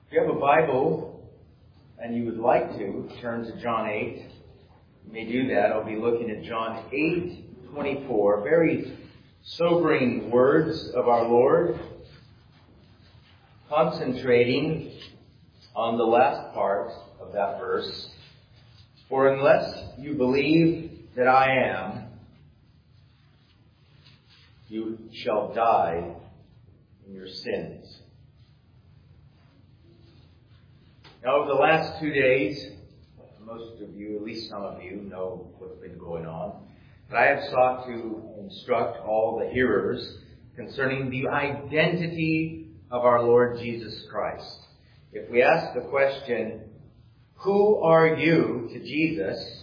If you have a Bible and you would like to turn to John 8, you may do that. I'll be looking at John 8:24. Very sobering words of our Lord, concentrating on the last part of that verse. For unless you believe that I am, you shall die in your sins. Now, over the last 2 days, most of you, at least some of you, know what's been going on. But I have sought to instruct all the hearers concerning the identity of our Lord Jesus Christ. If we ask the question, who are you to Jesus?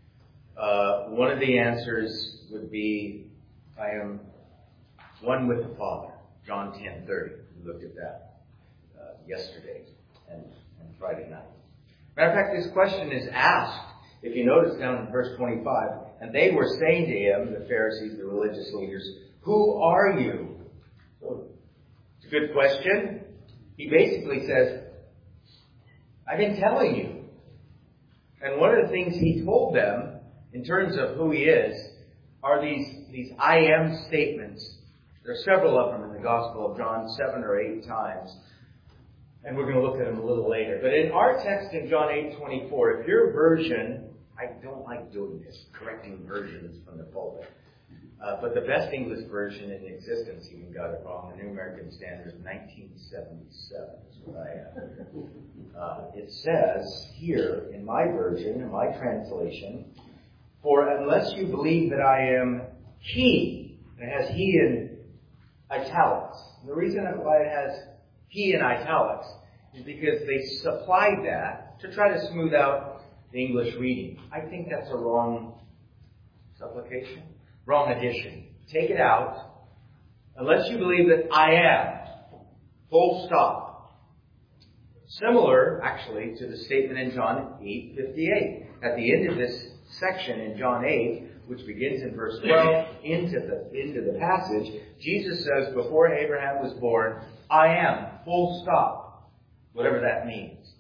One of the answers would be, I am one with the Father. John 10:30. We looked at that yesterday and Friday night. Matter of fact, this question is asked, if you notice down in verse 25, and they were saying to him, the Pharisees, the religious leaders, who are you? So, it's a good question. He basically says, I've been telling you. And one of the things he told them, in terms of who he is, are these I am statements. There are several of them in the Gospel of John, 7 or 8 times. And we're going to look at them a little later. But in our text in John 8:24, if your version, I don't like doing this, correcting versions from the pulpit. But the best English version in existence even got it wrong. The New American Standard is 1977 is what I have. It says here in my version, in my translation, for unless you believe that I am He, and it has He in italics. The reason why it has He in italics is because they supplied that to try to smooth out the English reading. I think that's a wrong supplication, wrong addition. Take it out. Unless you believe that I am. Full stop. Similar, actually, to the statement in John 8:58. At the end of this section in John 8, which begins in verse 12, into the passage, Jesus says, before Abraham was born, I am, full stop, whatever that means.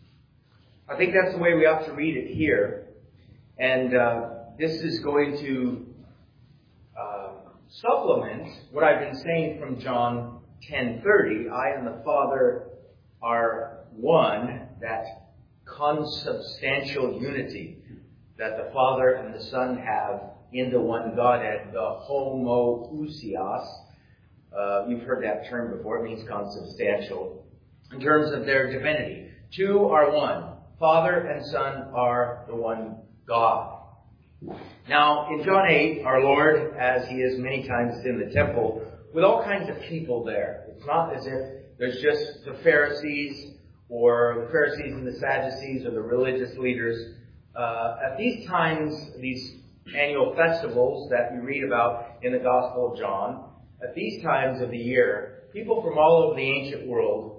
I think that's the way we ought to read it here. And this is going to supplement what I've been saying from John 10:30. I and the Father are one, that consubstantial unity that the Father and the Son have in the one Godhead, the homoousios. You've heard that term before. It means consubstantial. In terms of their divinity. Two are one. Father and Son are the one God. Now, in John 8, our Lord, as He is many times in the temple, with all kinds of people there. It's not as if there's just the Pharisees, or the Pharisees and the Sadducees, or the religious leaders. At these times, these annual festivals that we read about in the Gospel of John, at these times of the year, people from all over the ancient world,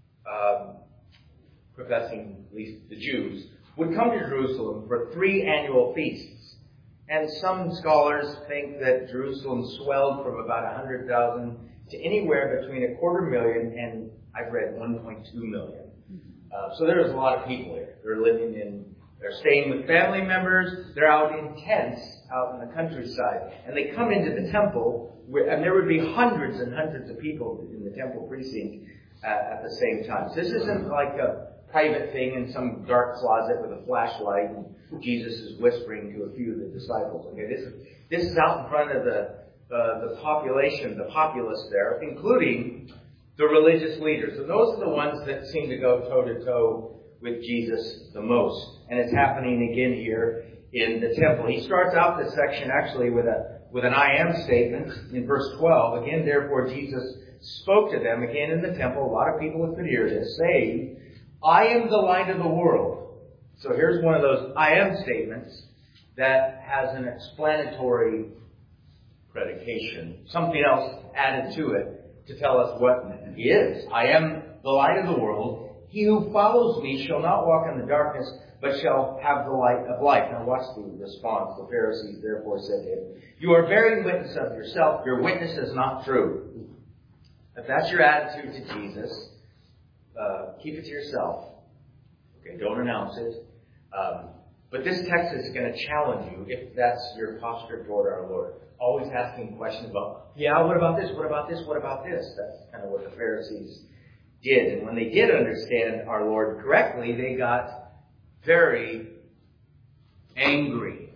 professing at least the Jews, would come to Jerusalem for 3 annual feasts. And some scholars think that Jerusalem swelled from about 100,000 to anywhere between 250,000 and, I've read, 1.2 million. So there's a lot of people here. They're staying with family members. They're out in tents out in the countryside. And they come into the temple, and there would be hundreds and hundreds of people in the temple precinct at the same time. So this isn't like a private thing in some dark closet with a flashlight and Jesus is whispering to a few of the disciples. Okay, this is out in front of the population, the populace there, including the religious leaders. And those are the ones that seem to go toe-to-toe with Jesus the most. And it's happening again here in the temple. He starts out this section actually with an I am statement in verse 12. Again, therefore, Jesus spoke to them again in the temple. A lot of people could hear this, saying, I am the light of the world. So here's one of those I am statements that has an explanatory predication, something else added to it to tell us what He is. I am the light of the world. He who follows me shall not walk in the darkness, but shall have the light of life. Now watch the response. The Pharisees therefore said to him, you are bearing witness of yourself. Your witness is not true. If that's your attitude to Jesus, keep it to yourself. Okay, don't announce it. But this text is going to challenge you if that's your posture toward our Lord. Always asking questions about, what about this? What about this? What about this? That's kind of what the Pharisees did. And when they did understand our Lord correctly, they got very angry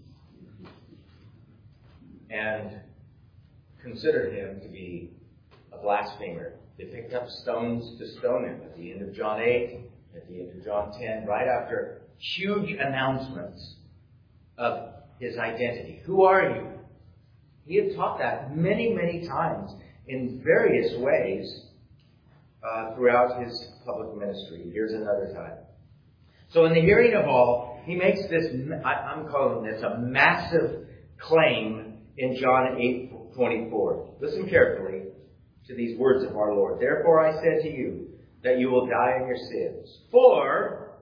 and considered him to be a blasphemer. They picked up stones to stone him at the end of John 8, at the end of John 10, right after huge announcements of his identity. Who are you? He had taught that many, many times in various ways throughout his public ministry. Here's another time. So in the hearing of all, he makes this, I'm calling this a massive claim in John 8:24. Listen carefully to these words of our Lord. Therefore I said to you that you will die in your sins. For,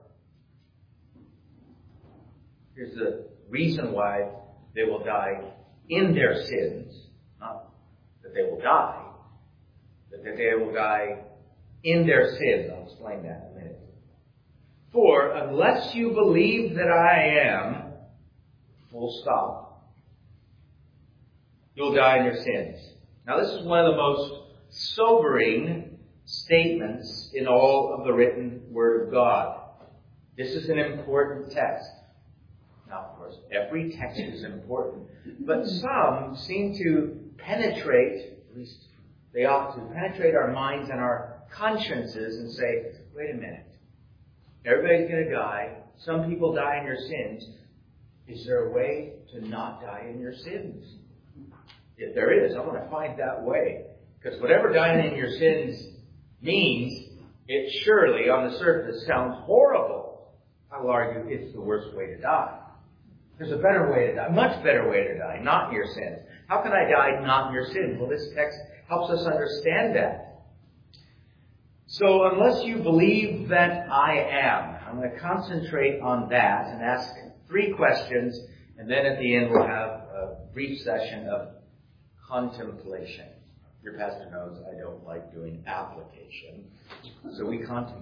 here's the reason why they will die in their sins. Not that they will die, but that they will die in their sins. I'll explain that in a minute. For unless you believe that I am, full stop, you'll die in your sins. Now this is one of the most sobering statements in all of the written Word of God. This is an important text. Now, of course, every text is important, but some seem to penetrate, at least they ought to, penetrate our minds and our consciences and say, wait a minute, everybody's going to die. Some people die in your sins. Is there a way to not die in your sins? If there is, I want to find that way. Because whatever dying in your sins means, it surely, on the surface, sounds horrible. I will argue it's the worst way to die. There's a better way to die, much better way to die, not in your sins. How can I die not in your sins? Well, this text helps us understand that. So unless you believe that I am, I'm going to concentrate on that and ask 3 questions, and then at the end we'll have a brief session of contemplation. Your pastor knows I don't like doing application, so we contemplate.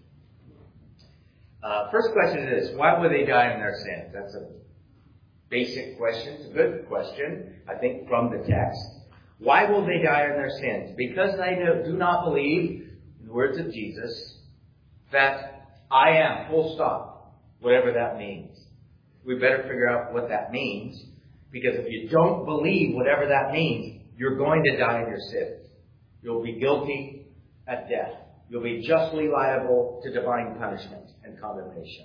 First question is, why would they die in their sins? That's a basic question. It's a good question, I think, from the text. Why will they die in their sins? Because they do not believe, in the words of Jesus, that I am, full stop, whatever that means. We better figure out what that means, because if you don't believe whatever that means, you're going to die in your sins. You'll be guilty at death. You'll be justly liable to divine punishment and condemnation.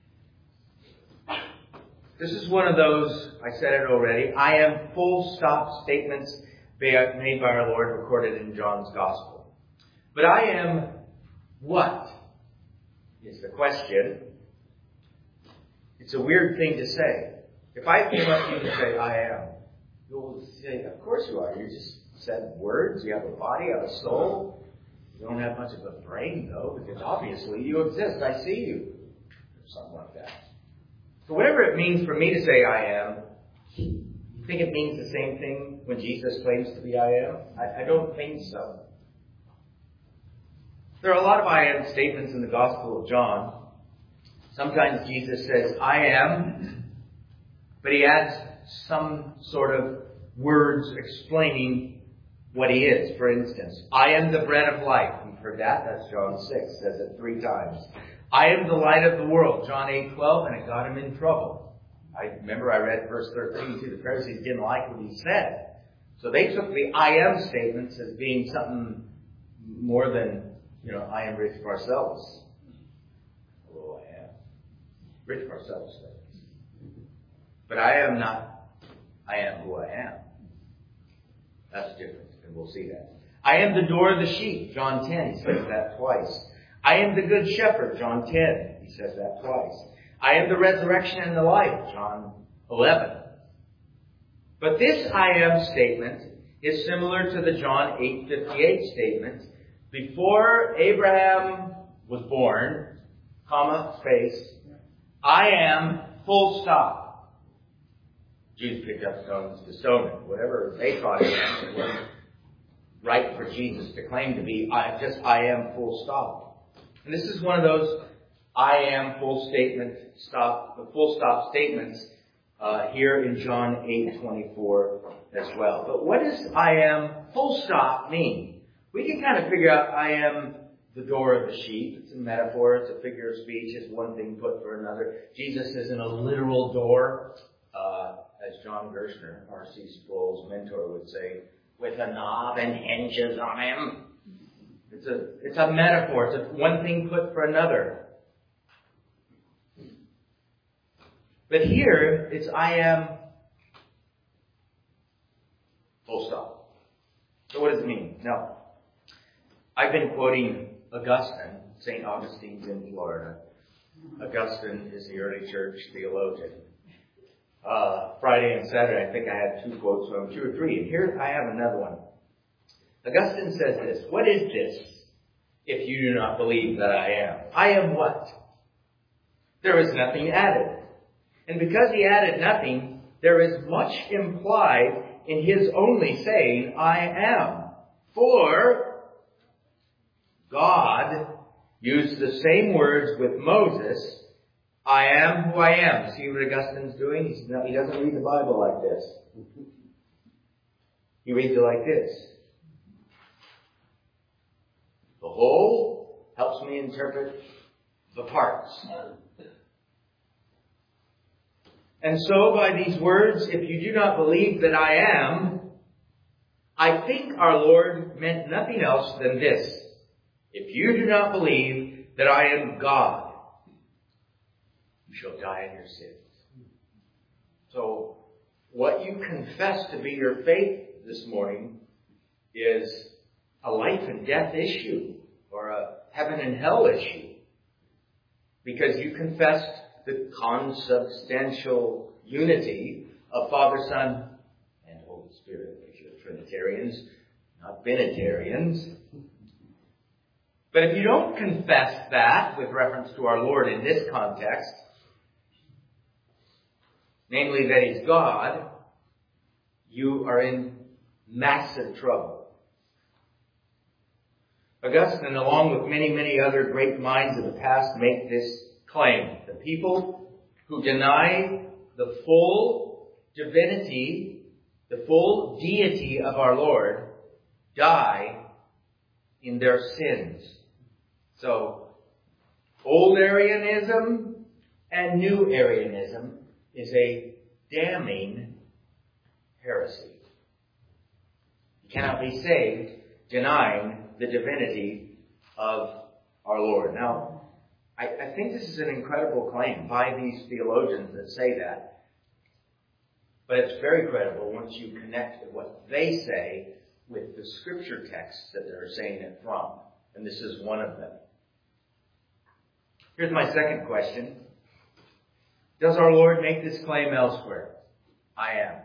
This is one of those, I said it already, I am full stop statements made by our Lord recorded in John's Gospel. But I am what? Is the question. It's a weird thing to say. If I came up to you and say, I am, you'll say, of course you are. You just said words. You have a body, you have a soul. You don't have much of a brain, though, because obviously you exist. I see you. Or something like that. So whatever it means for me to say I am, you think it means the same thing when Jesus claims to be I am? I don't think so. There are a lot of I am statements in the Gospel of John. Sometimes Jesus says, I am, but he adds some sort of words explaining what he is. For instance, I am the bread of life. You've heard that. That's John 6. Says it 3 times. I am the light of the world. John 8:12, and it got him in trouble. I remember I read verse 13 too. The Pharisees didn't like what he said. So they took the I am statements as being something more than, I am Rich Parcells. Hello, I am. Rich Parcells statements. But I am not, I am who I am. That's different, and we'll see that. I am the door of the sheep, John 10, he says that twice. I am the good shepherd, John 10, he says that twice. I am the resurrection and the life, John 11. But this I am statement is similar to the John 8:58 statement. Before Abraham was born, space, I am, full stop. Jews picked up stones to stone him. Whatever they thought it was, it wasn't right for Jesus to claim to be I am, full stop. And this is one of those I am full stop statements here in John 8:24 as well. But what does I am full stop mean? We can kind of figure out I am the door of the sheep. It's a metaphor. It's a figure of speech. It's one thing put for another. Jesus isn't a literal door, as John Gershner, R.C. Sproul's mentor, would say, with a knob and hinges on him. It's a metaphor. It's one thing put for another. But here, it's I am full stop. So what does it mean? Now, I've been quoting Augustine. St. Augustine's in Florida. Augustine is the early church theologian. Friday and Saturday, I think I had 2 quotes from him, 2 or 3. And here I have another one. Augustine says this: what is this, if you do not believe that I am? I am what? There is nothing added. And because he added nothing, there is much implied in his only saying, I am. For God used the same words with Moses, I am who I am. See what Augustine's doing? He doesn't read the Bible like this. He reads it like this. The whole helps me interpret the parts. And so by these words, if you do not believe that I am, I think our Lord meant nothing else than this: if you do not believe that I am God, you shall die in your sins. So what you confess to be your faith this morning is a life and death issue, or a heaven and hell issue, because you confessed the consubstantial unity of Father, Son, and Holy Spirit. If you're Trinitarians, not Binitarians. But if you don't confess that with reference to our Lord in this context, namely that He's God, you are in massive trouble. Augustine, along with many, many other great minds of the past, make this claim: the people who deny the full divinity, the full deity of our Lord, die in their sins. So, old Arianism and new Arianism is a damning heresy. You cannot be saved denying the divinity of our Lord. Now, I think this is an incredible claim by these theologians that say that. But it's very credible once you connect what they say with the scripture texts that they're saying it from. And this is one of them. Here's my second question. Does our Lord make this claim elsewhere? I am.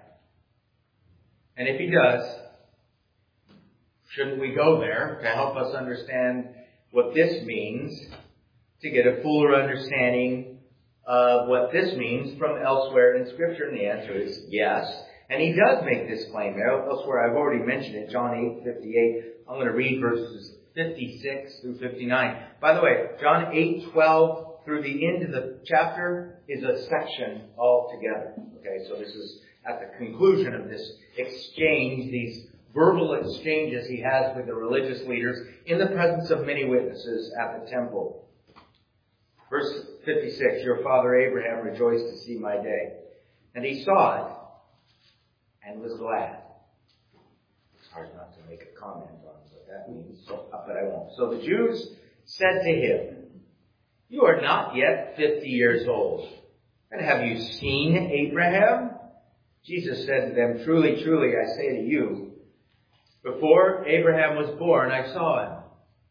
And if He does, shouldn't we go there to help us understand what this means, to get a fuller understanding of what this means from elsewhere in Scripture? And the answer is yes. And He does make this claim elsewhere. I've already mentioned it, John 8:58. I'm going to read verses 56 through 59. By the way, John 8:12 through the end of the chapter is a section altogether. Okay, so this is at the conclusion of this exchange, these verbal exchanges He has with the religious leaders in the presence of many witnesses at the temple. Verse 56, your father Abraham rejoiced to see my day, and he saw it and was glad. It's hard not to make a comment on what that means, but I won't. So the Jews said to him, you are not yet 50 years old, and have you seen Abraham? Jesus said to them, truly, truly, I say to you, before Abraham was born, I saw him.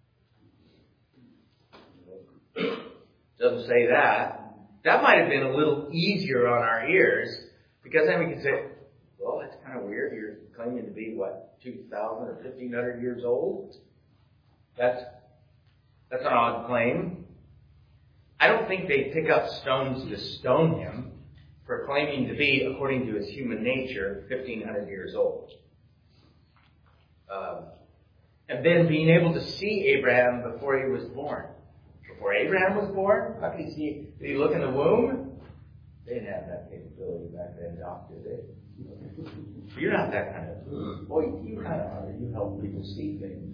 Doesn't say that. That might have been a little easier on our ears, because then we can say, well, that's kind of weird. You're claiming to be, 2,000 or 1,500 years old? That's an odd claim. I don't think they'd pick up stones to stone him for claiming to be, according to his human nature, 1,500 years old. And then being able to see Abraham before he was born. before Abraham was born? How could he see? Did he look in the womb? They didn't have that capability back then, Doc, did they? You're not that kind of... Boy, you kind of are. You help people see things.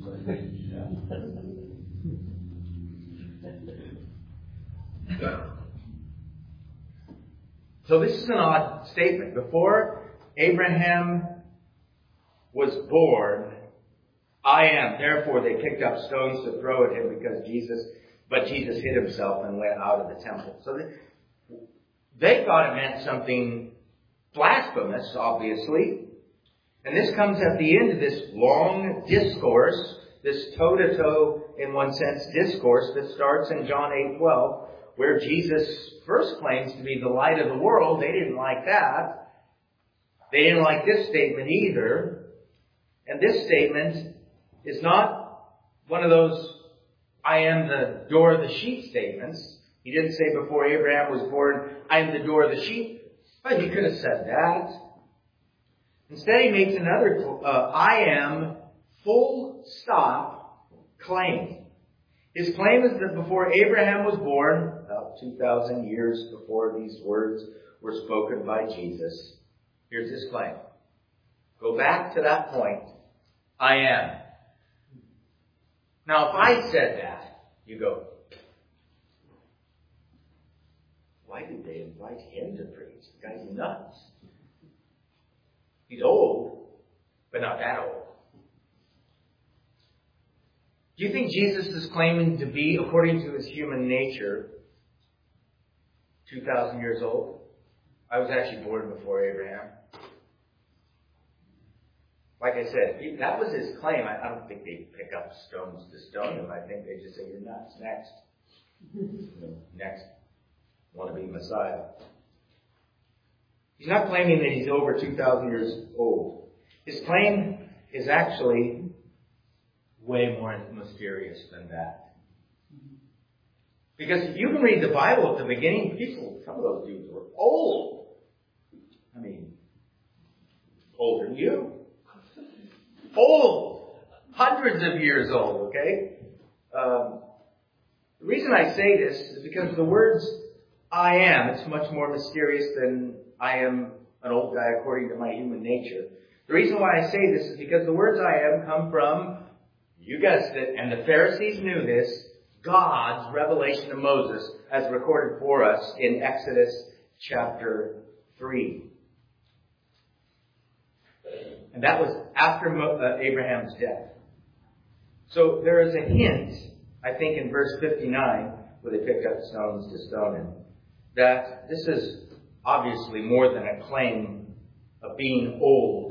So this is an odd statement. Before Abraham was born, I am. Therefore, they picked up stones to throw at him but Jesus hid himself and went out of the temple. So they thought it meant something blasphemous, obviously. And this comes at the end of this long discourse, this toe-to-toe, in one sense, discourse that starts in John 8:12, where Jesus first claims to be the light of the world. They didn't like that. They didn't like this statement either. And this statement is not one of those I am the door of the sheep statements. He didn't say before Abraham was born, I am the door of the sheep. But he could have said that. Instead, he makes another I am full stop claim. His claim is that before Abraham was born, about 2,000 years before these words were spoken by Jesus, here's his claim. Go back to that point. I am. Now, if I said that, you go, why did they invite him to preach? The guy's nuts. He's old, but not that old. Do you think Jesus is claiming to be, according to his human nature, 2,000 years old? I was actually born before Abraham. Like I said, that was his claim. I don't think they pick up stones to stone him. I think they just say, you're nuts. Next. Next. Want to be Messiah. He's not claiming that he's over 2,000 years old. His claim is actually way more mysterious than that. Because you can read the Bible at the beginning, some of those dudes were old. I mean, older than you. Old. Hundreds of years old, okay? The reason I say this is because the words I am, it's much more mysterious than I am an old guy according to my human nature. The reason why I say this is because the words I am come from, you guessed it, and the Pharisees knew this, God's revelation to Moses as recorded for us in Exodus chapter 3. And that was after Abraham's death. So there is a hint, I think in verse 59, where they picked up stones to stone him, that this is obviously more than a claim of being old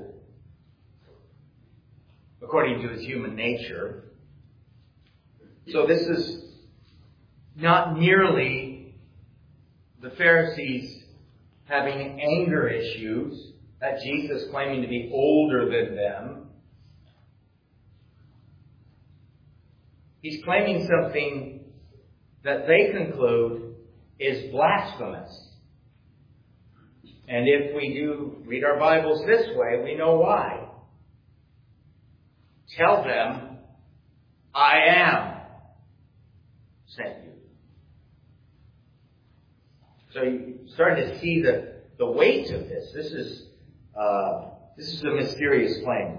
according to his human nature. So this is not merely the Pharisees having anger issues at Jesus claiming to be older than them. He's claiming something that they conclude is blasphemous. And if we do read our Bibles this way, we know why. Tell them, I am sent you. So you're starting to see the weight of this. This is a mysterious claim.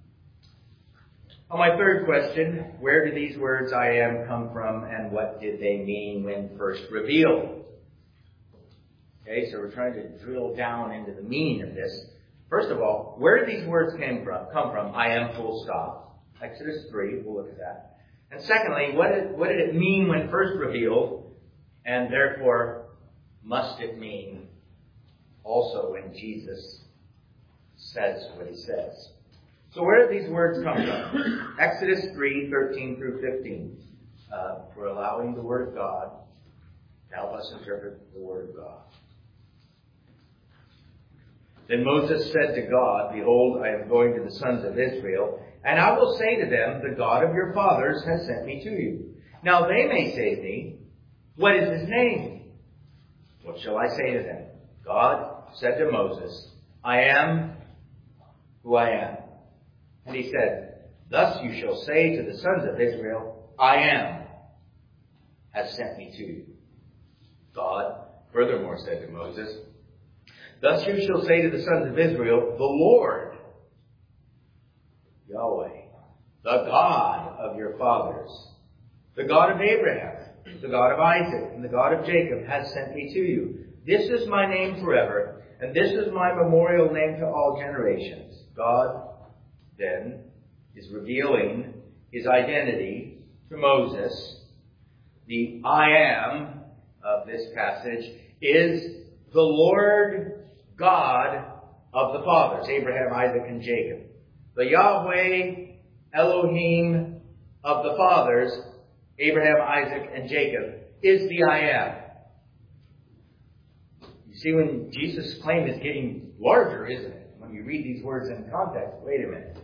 On my third question, where do these words I am come from and what did they mean when first revealed? Okay, so we're trying to drill down into the meaning of this. First of all, where do these words come from? I am full stop. Exodus 3, we'll look at that. And secondly, what did it mean when first revealed? And therefore, must it mean also when Jesus says what he says? So where do these words come from? Exodus 3, 13 through 15. For allowing the Word of God to help us interpret the Word of God. Then Moses said to God, behold, I am going to the sons of Israel, and I will say to them, the God of your fathers has sent me to you. Now they may say to me, what is his name? What shall I say to them? God said to Moses, I am who I am. And he said, thus you shall say to the sons of Israel, I am has sent me to you. God furthermore said to Moses, thus you shall say to the sons of Israel, the Lord, Yahweh, the God of your fathers, the God of Abraham, the God of Isaac, and the God of Jacob has sent me to you. This is my name forever, and this is my memorial name to all generations. God, then, is revealing his identity to Moses. The I am of this passage is the Lord God of the fathers, Abraham, Isaac, and Jacob. The Yahweh Elohim of the fathers, Abraham, Isaac, and Jacob, is the I am. You see, when Jesus' claim is getting larger, isn't it? When you read these words in context, wait a minute.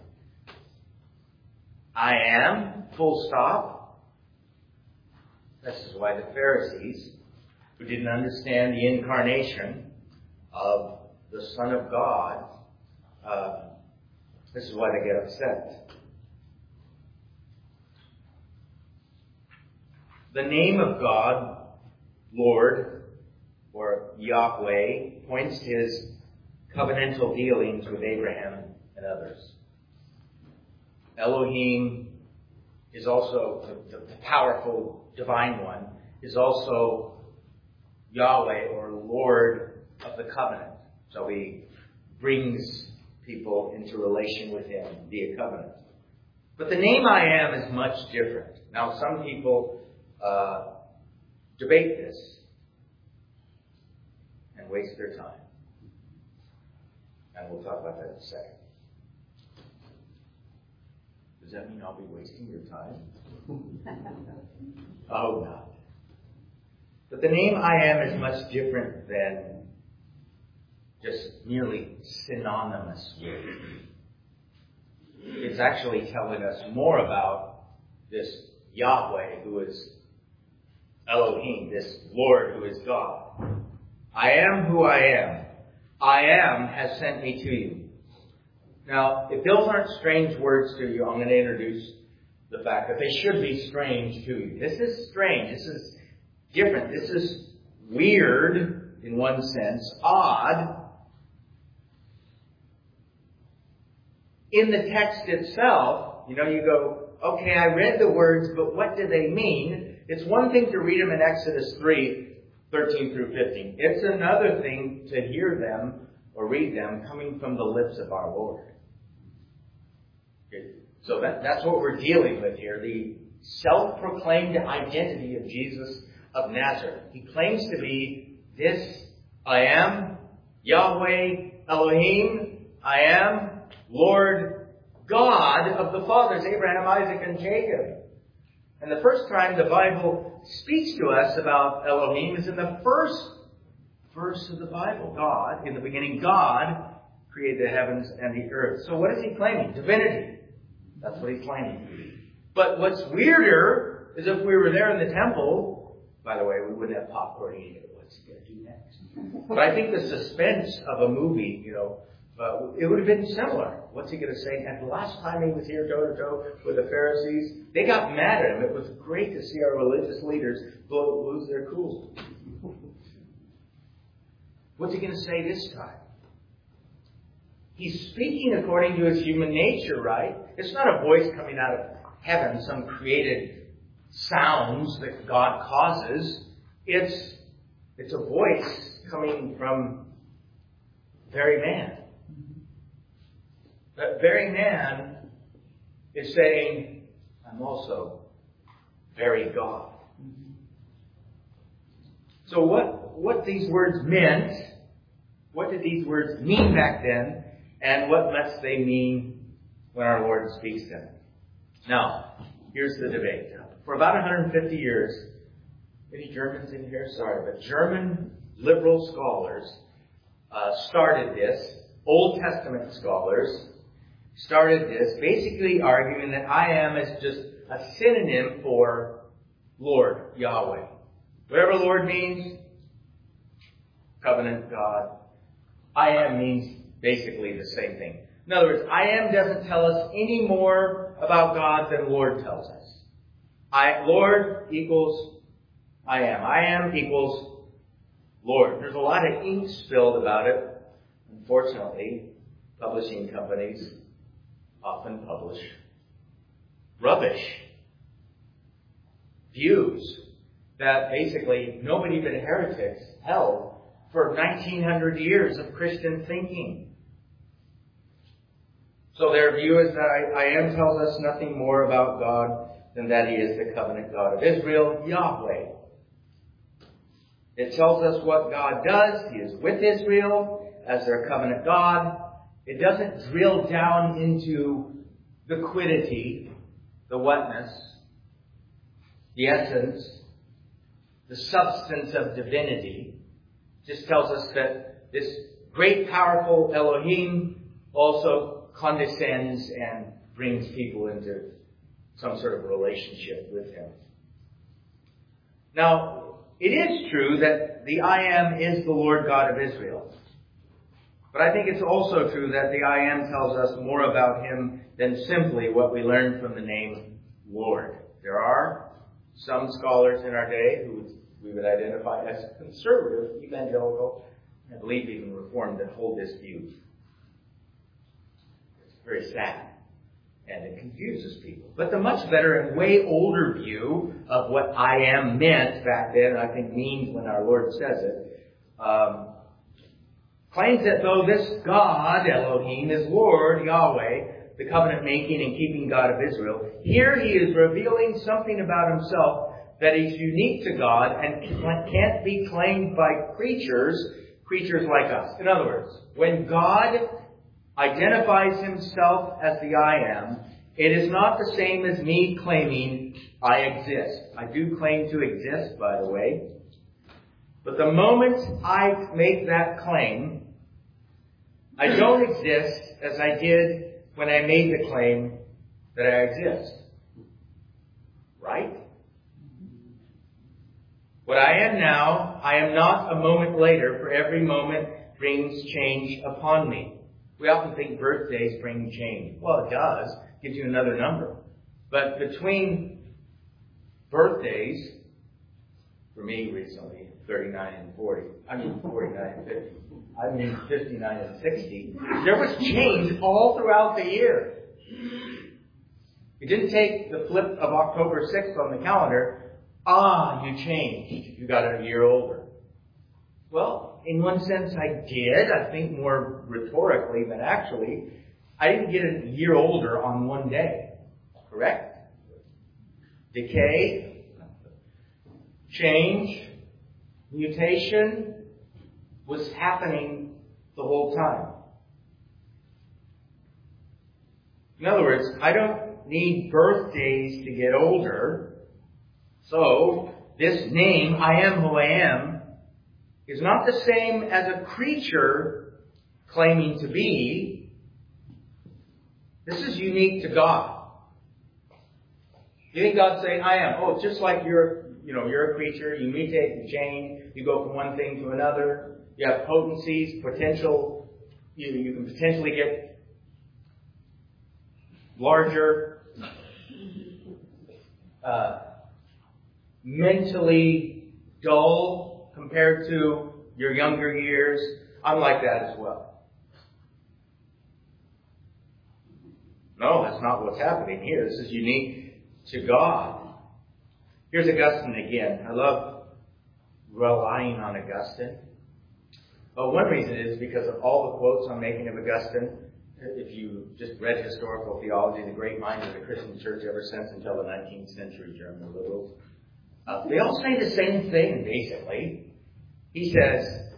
I am, full stop. This is why the Pharisees, who didn't understand the incarnation of the Son of God, this is why they get upset. The name of God, Lord, or Yahweh, points to his covenantal dealings with Abraham and others. Elohim is also, the powerful divine one, is also Yahweh, or Lord of the covenant. So he brings people into relation with him via covenant. But the name I am is much different. Now, some people debate this and waste their time. And we'll talk about that in a second. Does that mean I'll be wasting your time? Oh, no. But the name I am is much different than just merely synonymous with. It's actually telling us more about this Yahweh, who is Elohim, this Lord who is God. I am who I am. I am has sent me to you. Now, if those aren't strange words to you, I'm going to introduce the fact that they should be strange to you. This is strange. This is different. This is weird in one sense, odd. In the text itself, you go, okay, I read the words, but what do they mean? It's one thing to read them in Exodus 3, 13 through 15. It's another thing to hear them or read them coming from the lips of our Lord. Okay. So that's what we're dealing with here. The self-proclaimed identity of Jesus of Nazareth. He claims to be this I am, Yahweh Elohim, I am, Lord God of the fathers, Abraham, Isaac, and Jacob. And the first time the Bible speaks to us about Elohim is in the first verse of the Bible. God, in the beginning, God created the heavens and the earth. So what is he claiming? Divinity. That's what he's claiming. But what's weirder is if we were there in the temple, by the way, we wouldn't have popcorn eating it. What's he going to do next? But I think the suspense of a movie, it would have been similar. What's he going to say? And the last time he was here toe-to-toe with the Pharisees, they got mad at him. It was great to see our religious leaders lose their cool. What's he going to say this time? He's speaking according to his human nature, right? It's not a voice coming out of heaven, some created sounds that God causes. It's a voice coming from very man. That very man is saying, I'm also very God. So what these words meant, what did these words mean back then, and what must they mean when our Lord speaks them? Now, here's the debate. For about 150 years, any Germans in here? Sorry, but German liberal scholars started this, Old Testament scholars started this, basically arguing that I am is just a synonym for Lord, Yahweh. Whatever Lord means, covenant God. I am means basically the same thing. In other words, I am doesn't tell us any more about God than Lord tells us. Lord equals I am. I am equals Lord. There's a lot of ink spilled about it. Unfortunately, publishing companies often publish rubbish views that basically nobody but heretics held for 1900 years of Christian thinking. So their view is that I am tells us nothing more about God than that He is the covenant God of Israel, Yahweh. It tells us what God does. He is with Israel as their covenant God. It doesn't drill down into the quiddity, the whatness, the essence, the substance of divinity. It just tells us that this great, powerful Elohim also condescends and brings people into some sort of relationship with Him. Now, it is true that the I Am is the Lord God of Israel. But I think it's also true that the I Am tells us more about Him than simply what we learn from the name Lord. There are some scholars in our day who we would identify as conservative, evangelical, I believe even Reformed, that hold this view. It's very sad. And it confuses people. But the much better and way older view of what I am meant back then, I think means when our Lord says it, claims that though this God, Elohim, is Lord, Yahweh, the covenant-making and keeping God of Israel, here He is revealing something about Himself that is unique to God and can't be claimed by creatures like us. In other words, when God identifies Himself as the I Am, it is not the same as me claiming I exist. I do claim to exist, by the way. But the moment I make that claim, I don't exist as I did when I made the claim that I exist. Right? What I am now, I am not a moment later, for every moment brings change upon me. We often think birthdays bring change. Well, it does. It gives you another number. But between birthdays, for me recently, 39 and 40, 49 and 50, 59 and 60, there was change all throughout the year. You didn't take the flip of October 6th on the calendar. You changed. You got a year older. Well, in one sense I did. I think more rhetorically than actually. I didn't get a year older on one day. Correct? Decay, change, mutation was happening the whole time. In other words, I don't need birthdays to get older. So, this name, I am who I am, is not the same as a creature claiming to be. This is unique to God. You think God's saying, I am? Oh, just like you're a creature, you mutate and change, you go from one thing to another, you have potencies, potential, you can potentially get larger, mentally dull compared to your younger years. I'm like that as well. No, that's not what's happening here. This is unique to God. Here's Augustine again. I love relying on Augustine. One reason is because of all the quotes I'm making of Augustine. If you just read historical theology, the great minds of the Christian church ever since until the 19th century, German liberals, they all say the same thing, basically. He says,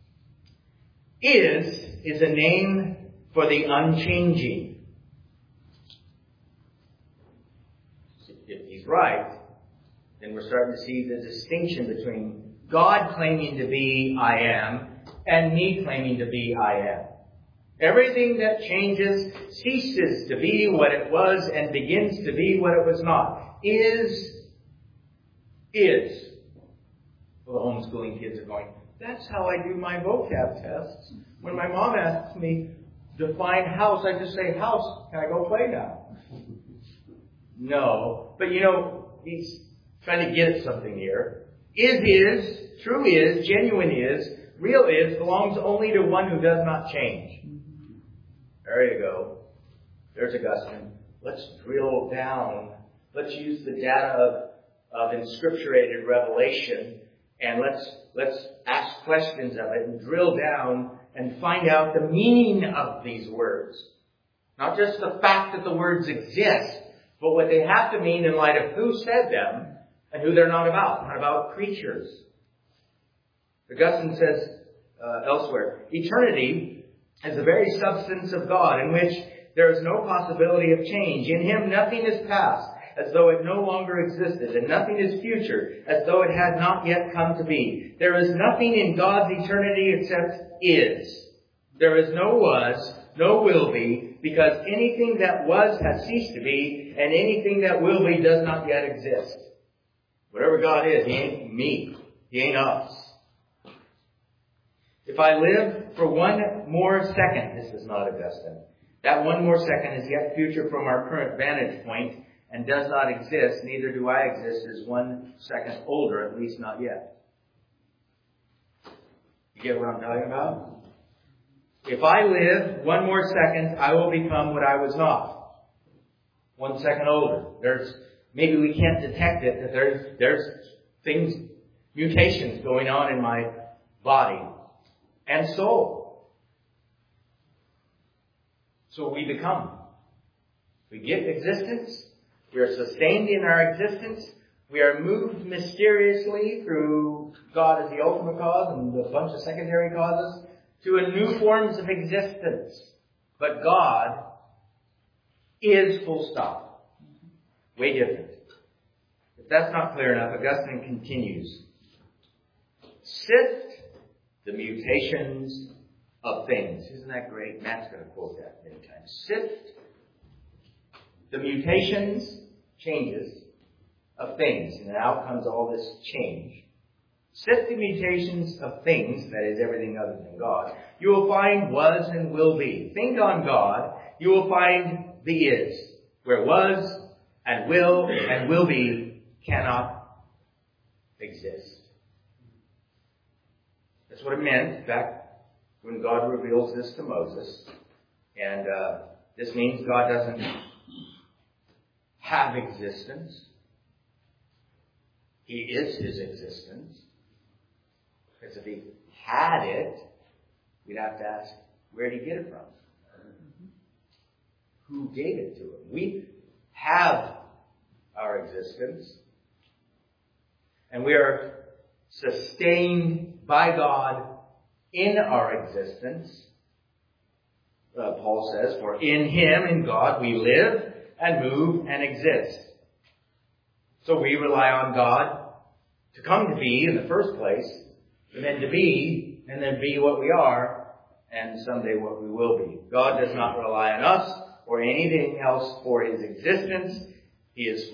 is a name for the unchanging. If he's right, then we're starting to see the distinction between God claiming to be I am and me claiming to be I am. Everything that changes ceases to be what it was and begins to be what it was not. Is. Well, the homeschooling kids are going, that's how I do my vocab tests. When my mom asks me, define house, I just say house. Can I go play now? No. But he's trying to get at something here. is, true is, genuine is, real is, belongs only to one who does not change. There you go. There's Augustine. Let's drill down. Let's use the data of inscripturated revelation, and let's ask questions of it and drill down and find out the meaning of these words. Not just the fact that the words exist, but what they have to mean in light of who said them and who they're not about creatures. Augustine says elsewhere, eternity is the very substance of God, in which there is no possibility of change. In Him nothing is past, as though it no longer existed, and nothing is future, as though it had not yet come to be. There is nothing in God's eternity except is. There is no was, no will be, because anything that was has ceased to be, and anything that will be does not yet exist. Whatever God is, He ain't me. He ain't us. If I live for one more second, this is not Augustine, that one more second is yet future from our current vantage point and does not exist, neither do I exist as 1 second older, at least not yet. You get what I'm talking about? If I live one more second, I will become what I was not. 1 second older. Maybe we can't detect it, that there's things, mutations going on in my body and soul. So we become. We get existence. We are sustained in our existence. We are moved mysteriously through God as the ultimate cause and a bunch of secondary causes to a new forms of existence. But God is full stop. Way different. If that's not clear enough, Augustine continues. Sift the mutations of things. Isn't that great? Matt's going to quote that many times. Sift the mutations, changes of things. And out comes all this change. Sift the mutations of things, that is everything other than God. You will find was and will be. Think on God. You will find the is, where was and will be cannot exist. That's what it meant back when God reveals this to Moses. And this means God doesn't have existence. He is His existence. Because if He had it, we'd have to ask, where did He get it from? Who gave it to Him? We have our existence. And we are sustained by God in our existence. Paul says, for in Him, in God, we live and move and exist. So we rely on God to come to be in the first place, and then to be, and then be what we are, and someday what we will be. God does not rely on us or anything else for His existence. He is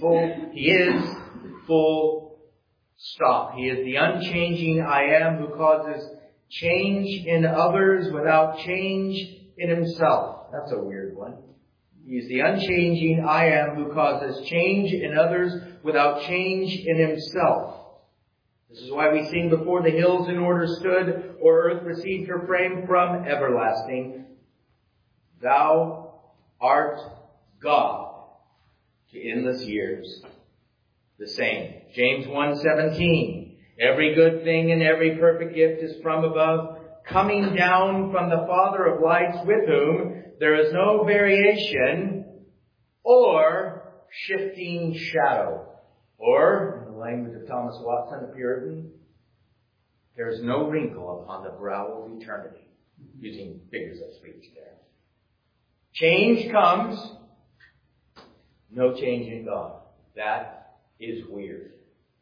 full stop. He is the unchanging I am who causes change in others without change in Himself. That's a weird one. He is the unchanging I am who causes change in others without change in Himself. This is why we sing, before the hills in order stood, or earth received her frame from everlasting. Thou art God to endless years. The same. James 1:17. Every good thing and every perfect gift is from above, coming down from the Father of lights, with whom there is no variation or shifting shadow. Or, in the language of Thomas Watson, the Puritan, there is no wrinkle upon the brow of eternity. Using figures of speech there. Change comes, no change in God. That is weird.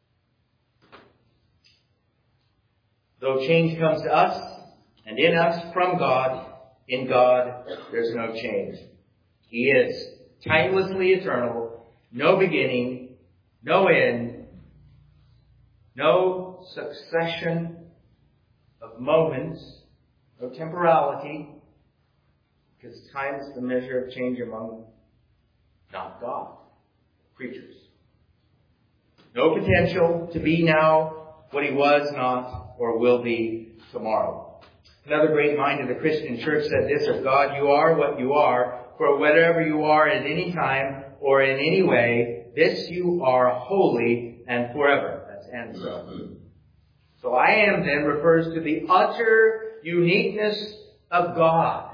Though change comes to us and in us from God, in God there's no change. He is timelessly eternal, no beginning, no end, no succession of moments, no temporality, because time is the measure of change among not God, creatures. No potential to be now what he was not or will be tomorrow. Another great mind of the Christian church said this of God, you are what you are, for whatever you are at any time or in any way, this you are holy and forever. That's and so. So I am then refers to the utter uniqueness of God.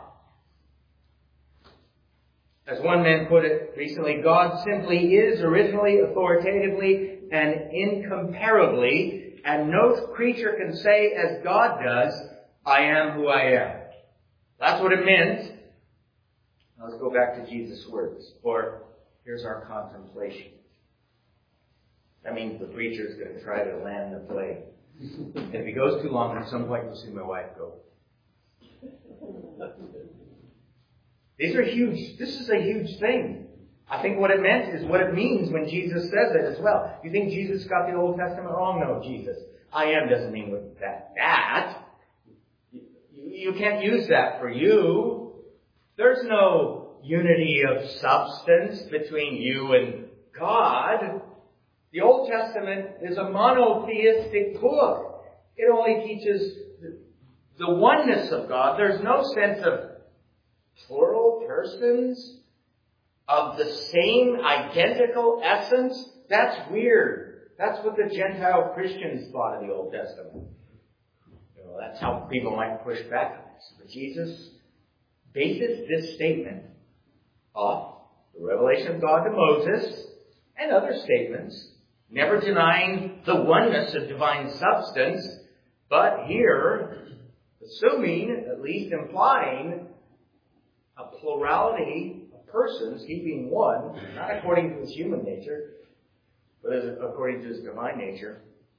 As one man put it recently, God simply is originally, authoritatively, and incomparably, and no creature can say as God does, I am who I am. That's what it meant. Now let's go back to Jesus' words. Or here's our contemplation. That means the preacher is going to try to land the plane. And if he goes too long, at some point you'll see my wife go. These are huge. This is a huge thing. I think what it meant is what it means when Jesus says it as well. You think Jesus got the Old Testament wrong? No, Jesus. I am doesn't mean with that. You can't use that for you. There's no unity of substance between you and God. The Old Testament is a monotheistic book. It only teaches the oneness of God. There's no sense of plural persons of the same identical essence. That's weird. That's what the Gentile Christians thought of the Old Testament. That's how people might push back on this. But Jesus bases this statement off the revelation of God to Moses and other statements, never denying the oneness of divine substance, but here, assuming, at least implying, a plurality of persons, he being one, not according to his human nature, but according to his divine nature,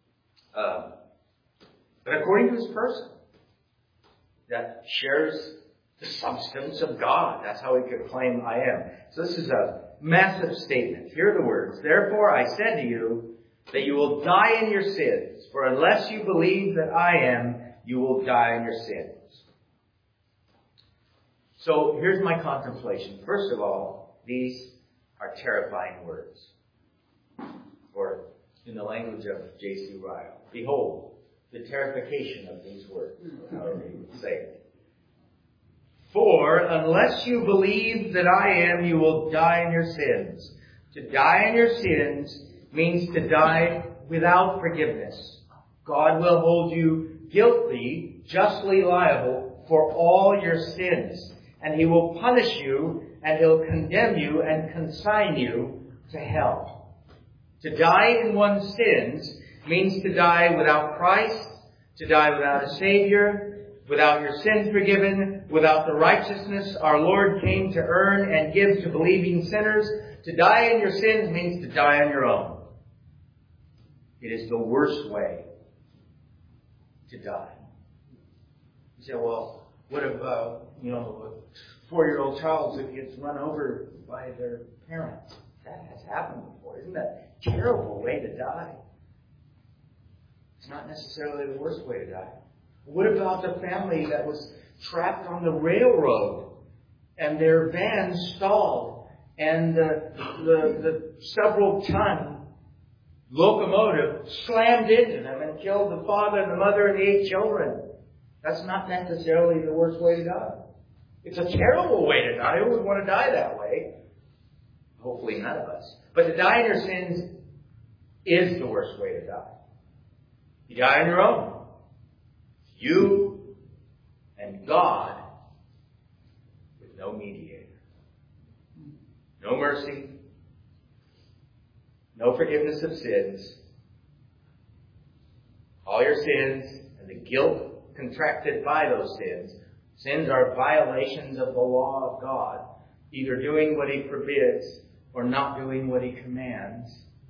but according to his person, that shares the substance of God. That's how he could claim I am. So this is a massive statement. Here are the words. Therefore I said to you that you will die in your sins, for unless you believe that I am, you will die in your sins. So here's my contemplation. First of all, these are terrifying words. Or in the language of J.C. Ryle, behold, the terrification of these words, however you would say it. For unless you believe that I am, you will die in your sins. To die in your sins means to die without forgiveness. God will hold you guilty, justly liable for all your sins. And he will punish you, and he'll condemn you and consign you to hell. To die in one's sins means to die without Christ, to die without a Savior, without your sins forgiven, without the righteousness our Lord came to earn and give to believing sinners. To die in your sins means to die on your own. It is the worst way to die. You say, well, what if, a 4-year-old child that gets run over by their parents? That has happened before. Isn't that a terrible way to die? It's not necessarily the worst way to die. What about the family that was trapped on the railroad and their van stalled and the several-ton locomotive slammed into them and killed the father and the mother and the 8 children? That's not necessarily the worst way to die. It's a terrible way to die. Who would want to die that way? Hopefully none of us. But to die in your sins is the worst way to die. You die on your own. You and God with no mediator. No mercy. No forgiveness of sins. All your sins and the guilt contracted by those sins. Sins are violations of the law of God, either doing what he forbids or not doing what he commands.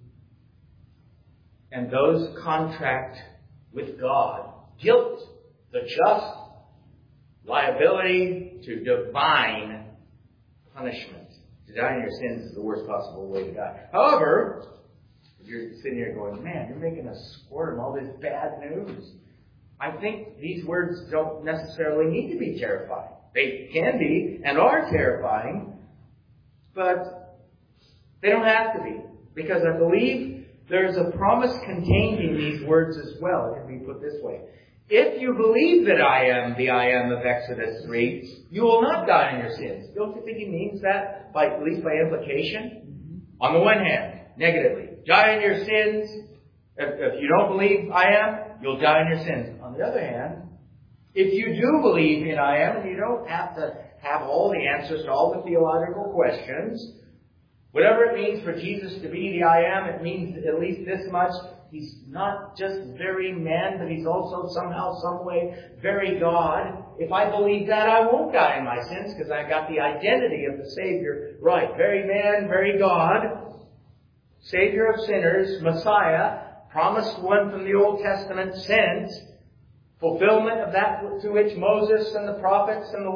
And those contract with God guilt, the just liability to divine punishment. To die in your sins is the worst possible way to die. However, if you're sitting here going, man, you're making us squirm, all this bad news. I think these words don't necessarily need to be terrifying. They can be and are terrifying, but they don't have to be. Because I believe there's a promise contained in these words as well. It can be put this way. If you believe that I am the I am of Exodus 3, you will not die in your sins. Don't you think he means that, at least by implication? On the one hand, negatively, die in your sins. If you don't believe I am, you'll die in your sins. On the other hand, if you do believe in I am, and you don't have to have all the answers to all the theological questions, whatever it means for Jesus to be the I am, it means at least this much. He's not just very man, but he's also somehow, some way, very God. If I believe that, I won't die in my sins because I got the identity of the Savior right. Very man, very God, Savior of sinners, Messiah, promised one from the Old Testament, sent, fulfillment of that to which Moses and the prophets and the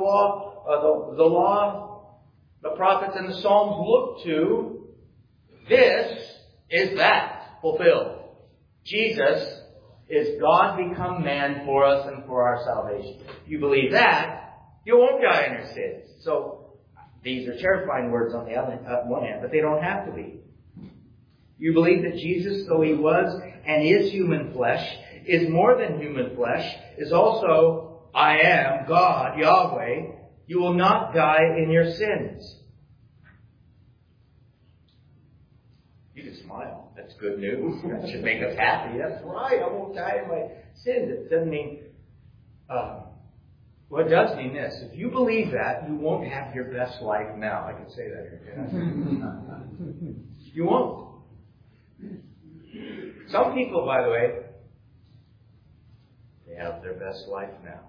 prophets and the Psalms look to. This is that fulfilled. Jesus is God become man for us and for our salvation. If you believe that, you won't die in your sins. So these are terrifying words on the one hand, but they don't have to be. You believe that Jesus, though he was and is human flesh, is more than human flesh, is also I am, God, Yahweh. You will not die in your sins. You can smile. That's good news. That should make us happy. That's right. I won't die in my sins. It doesn't mean... well, it does mean this. If you believe that, you won't have your best life now. I can say that here. You won't. Some people, by the way, they have their best life now.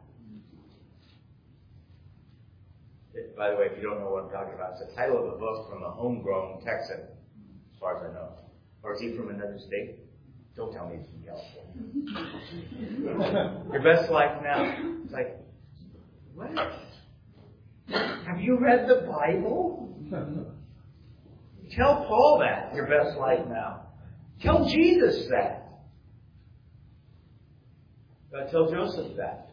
By the way, if you don't know what I'm talking about, it's the title of a book from a homegrown Texan, as far as I know. Or is he from another state? Don't tell me he's from California. Your best life now. It's like, what? Have you read the Bible? Tell Paul that, your best life now. Tell Jesus that. Tell Joseph that.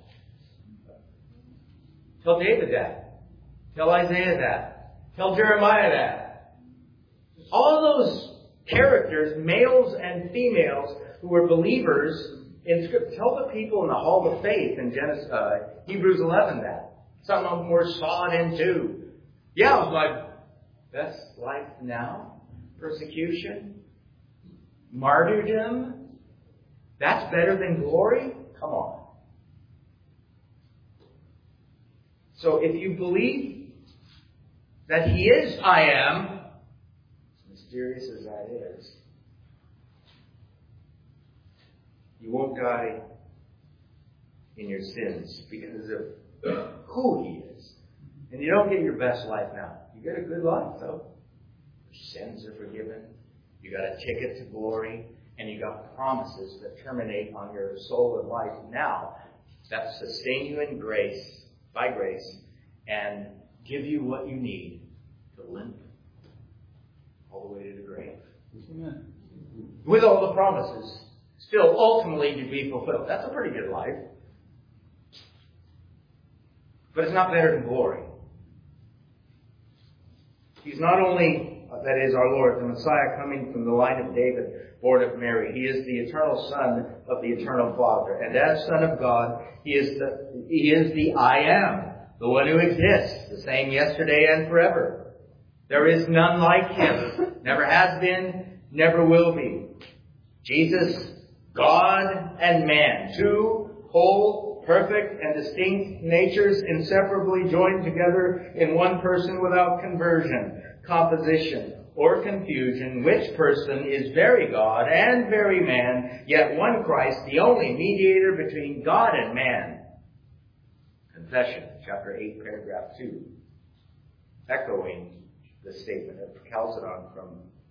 Tell David that. Tell Isaiah that. Tell Jeremiah that. All those characters, males and females, who were believers in Scripture. Tell the people in the Hall of Faith in Hebrews 11 that. Some of them were sawed in two. Yeah, it was my best life now. Persecution. Martyrdom. That's better than glory? Come on. So if you believe that he is I am, as mysterious as that is, you won't die in your sins because of who he is. And you don't get your best life now. You get a good life, though. Your sins are forgiven. You got a ticket to glory. And you got promises that terminate on your soul and life now that sustain you in grace, by grace, and give you what you need to limp all the way to the grave. Amen. With all the promises still ultimately to be fulfilled. That's a pretty good life. But it's not better than glory. He's not only, that is our Lord, the Messiah coming from the line of David, born of Mary. He is the eternal Son of the eternal Father. And as Son of God, He is the I am, the one who exists, the same yesterday and forever. There is none like Him. Never has been, never will be. Jesus, God and man, two whole, perfect, and distinct natures inseparably joined together in one person without conversion, composition, or confusion, which person is very God and very man, yet one Christ, the only mediator between God and man. Confession, chapter 8, paragraph 2, echoing the statement of Chalcedon from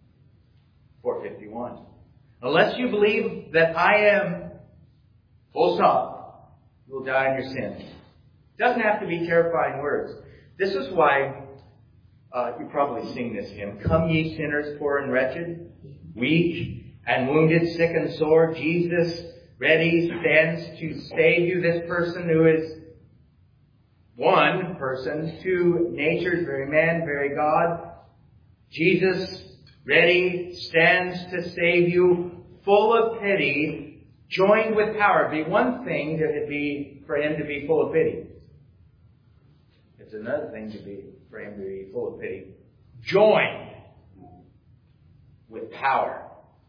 451. Unless you believe that I am, full stop, you will die in your sins. It doesn't have to be terrifying words. This is why you probably sing this hymn. Come ye sinners, poor and wretched, weak and wounded, sick and sore. Jesus ready stands to save you. This person who is one person, two natures, very man, very God. Jesus ready, stands to save you, full of pity, joined with power. It'd be one thing for him to be full of pity. It's another thing for him to be full of pity, joined with power.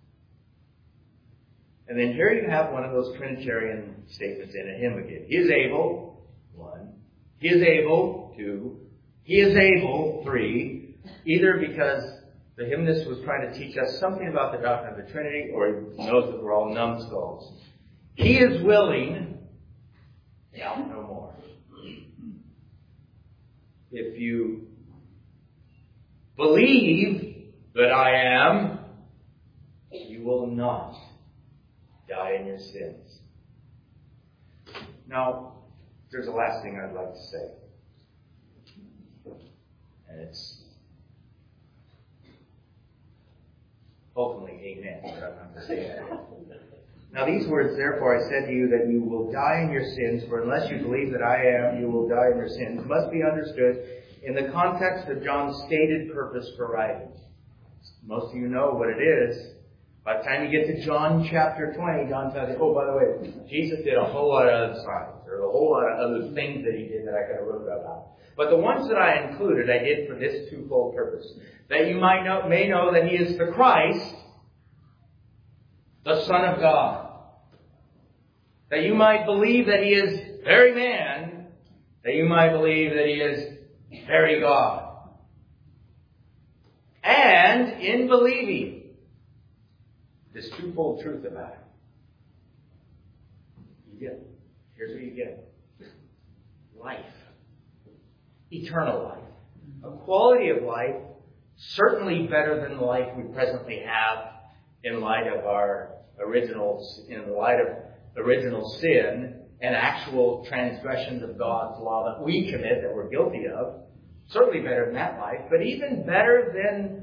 And then here you have one of those Trinitarian statements in a hymn again. He is able, 1. He is able, 2. He is able, 3. Either because the hymnist was trying to teach us something about the doctrine of the Trinity, or he knows that we're all numbskulls. He is willing, doubt no more. If you believe that I am, you will not die in your sins. Now, there's a last thing I'd like to say. And it's ultimately amen, but I'm not going to say it. Now these words, therefore I said to you that you will die in your sins, for unless you believe that I am, you will die in your sins, must be understood in the context of John's stated purpose for writing. Most of you know what it is. By the time you get to John chapter 20, John tells you, oh, by the way, Jesus did a whole lot of other signs. There are a whole lot of other things that he did that I could have wrote about. But the ones that I included, I did for this twofold purpose. That you may know that he is the Christ, the Son of God. That you might believe that he is very man. That you might believe that he is very God. And in believing this twofold truth about it, here's what you get. Life. Eternal life. A quality of life certainly better than the life we presently have in light of original sin and actual transgressions of God's law that we commit, that we're guilty of. Certainly better than that life, but even better than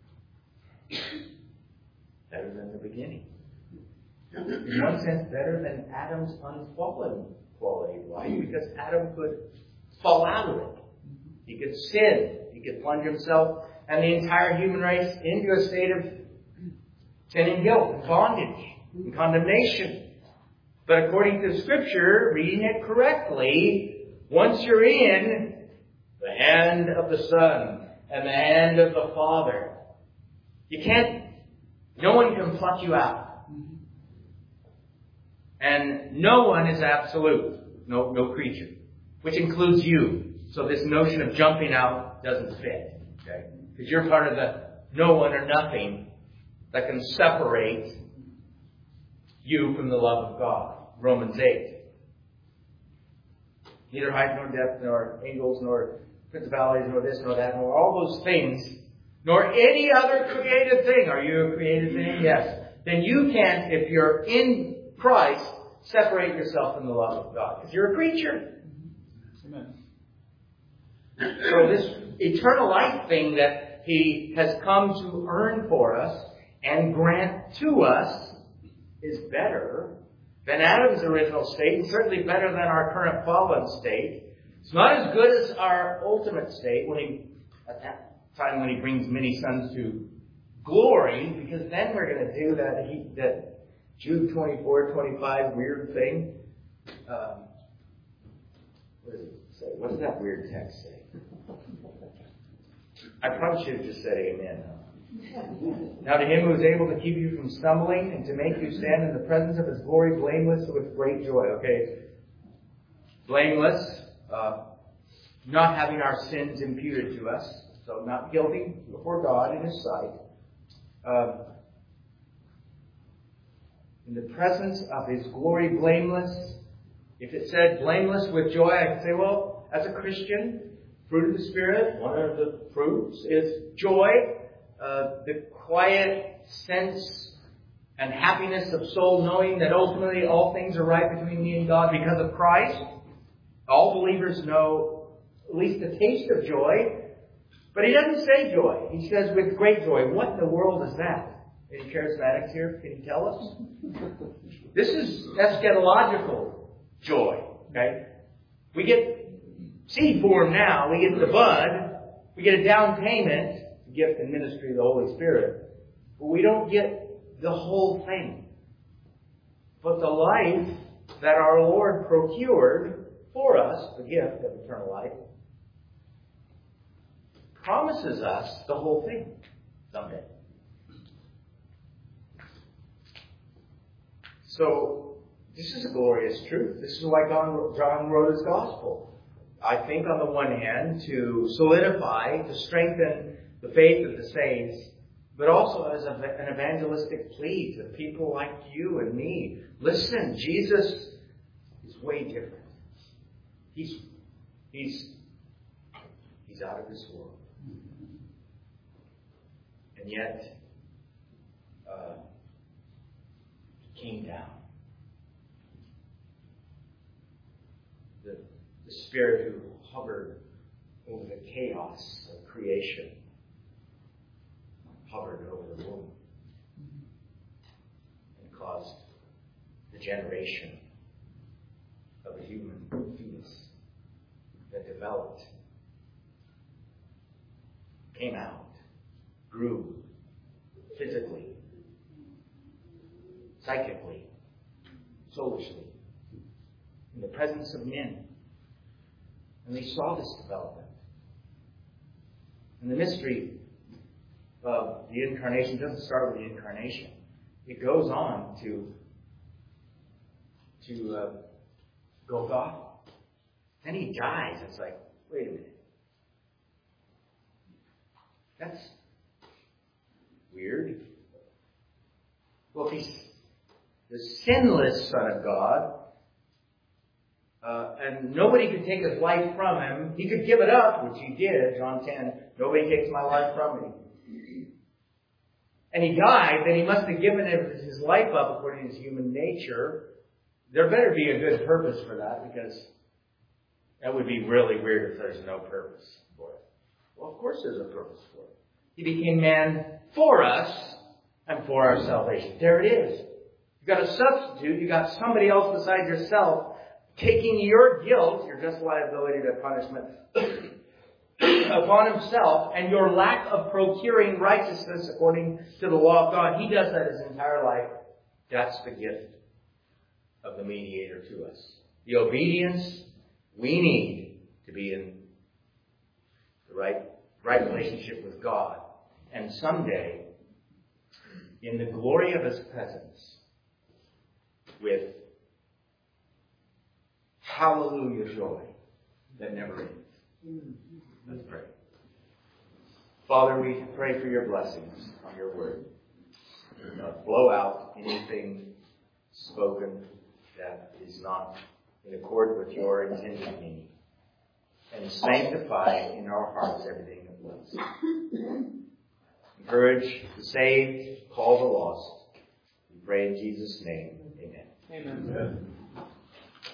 the beginning. In one sense, better than Adam's unfallen quality of life, because Adam could fall out of it. He could sin. He could plunge himself and the entire human race into a state of sin and guilt, and bondage, and condemnation. But according to Scripture, reading it correctly, once you're in the hand of the Son and the hand of the Father, no one can pluck you out. And no one is absolute. No creature. Which includes you. So this notion of jumping out doesn't fit. Okay? Because you're part of the no one or nothing that can separate you from the love of God. Romans 8. Neither height nor depth nor angels nor principalities nor this nor that nor all those things nor any other created thing. Are you a created thing? Yes. Then you can't, if you're in Christ, separate yourself from the love of God. Because you're a creature. Amen. So this eternal life thing that he has come to earn for us and grant to us is better than Adam's original state, and certainly better than our current fallen state. It's not as good as our ultimate state at that time when he brings many sons to glory, because then we're going to do that Jude 24-25 weird thing. What does it say? What does that weird text say? I probably should have just said amen. Now to him who is able to keep you from stumbling and to make you stand in the presence of his glory blameless with great joy. Okay. Blameless. Not having our sins imputed to us. So not guilty before God in his sight. In the presence of his glory blameless. If it said blameless with joy, I could say, well, as a Christian, fruit of the Spirit, one of the fruits is joy. The quiet sense and happiness of soul knowing that ultimately all things are right between me and God because of Christ. All believers know at least a taste of joy. But he doesn't say joy. He says with great joy. What in the world is that? Any charismatics here? Can you tell us? This is eschatological joy. Okay? We get seed form now. We get the bud. We get a down payment. Gift and ministry of the Holy Spirit. But we don't get the whole thing. But the life that our Lord procured for us, the gift of eternal life, promises us the whole thing someday. So, this is a glorious truth. This is why John wrote his gospel. I think on the one hand to solidify, to strengthen the faith of the saints, but also as an evangelistic plea to people like you and me. Listen, Jesus is way different. He's out of this world. And yet, he came down. The Spirit who hovered over the chaos of creation hovered over the womb and caused the generation of a human fetus that developed, came out, grew physically, psychically, soulishly, in the presence of men. And they saw this development. And the mystery of the incarnation doesn't start with the incarnation. It goes on to Golgotha. Then he dies. It's like, wait a minute. That's weird. Well, if he's the sinless Son of God, and nobody could take his life from him. He could give it up, which he did, John 10. Nobody takes my life from me. And he died, then he must have given his life up according to his human nature. There better be a good purpose for that, because that would be really weird if there's no purpose for it. Well, of course there's a purpose for it. He became man for us and for our salvation. There it is. You got a substitute. You got somebody else besides yourself taking your guilt, your just liability to punishment, upon himself, and your lack of procuring righteousness according to the law of God. He does that his entire life. That's the gift of the mediator to us. The obedience we need to be in the right relationship with God. And someday, in the glory of his presence, with hallelujah joy that never ends. Let's pray. Father, we pray for your blessings on your word. Do not blow out anything spoken that is not in accord with your intended meaning. And sanctify in our hearts everything that was. Encourage the saved, call the lost. We pray in Jesus' name. Amen. Amen.